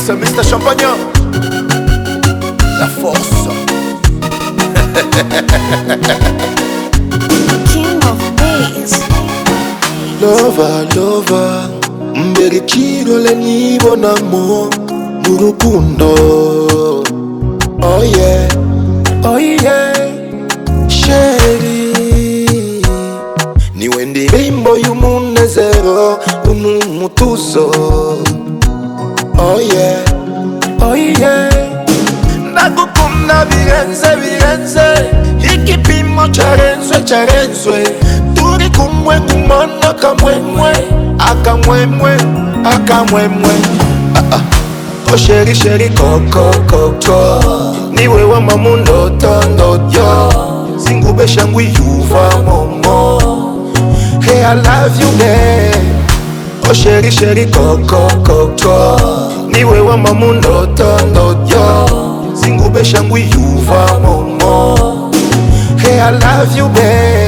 c'est Mr. Champagne. La force. King of Bass. Lova, lova, mbirikiro lenye bonamo murukundo. Oh yeah, oh yeah, sheri niwe ndirimbo y'umunezero n'umutuzo. Oh yeah, oh yeah, ndagukunda birenze birenze, igipimo carenzwe turi kumwe kumana akamwemwe akamwemwe akamwemwe. Oh sheri sheri koko koko, niwe wama mundoto ndoto, singubesha ngwiyuva momo. Hey, I love you babe. Oh sheri sheri koko koko, niwe wama mundoto ndoto, singubesha ngwiyuva momo. Hey, I love you babe.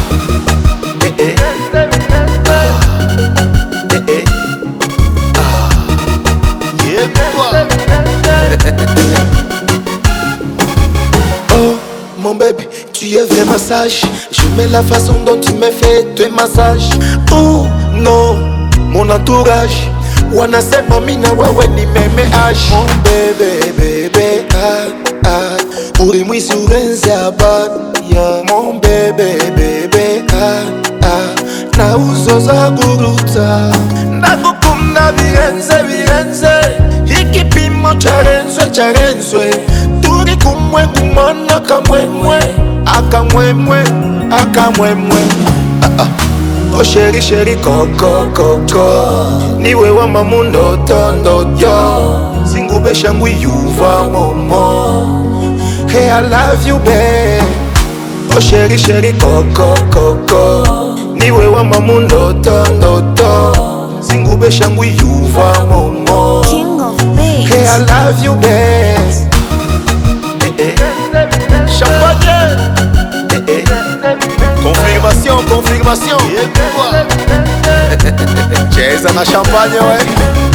Oh mon baby, tu es vraiment sage. J'aime la façon dont tu me fais tes massages. Oh non, mon entourage wanasema mina wewe ni meme ash. Mon bébé, bébé, ah, ah, urimwisi urenze abad. Mon bébé, bébé, ah, ah, na uzoza guruta. Ndagukunda birenze birenze, igipimo carenzwe turi kumwe kumana akamwemwe akamwemwe akamwemwe. Oh sheri sheri koko koko, niwe wama mundoto ndoto, singubesha ngwiyuva momo. Hey, I love you babe. Oh sheri sheri koko koko, niwe wama mundoto ndoto, singubesha ngwiyuva momo. King of Bass. Hey, I love you babe. Champagne. Confirmation, confirmation. Cheza na champagne, ouais.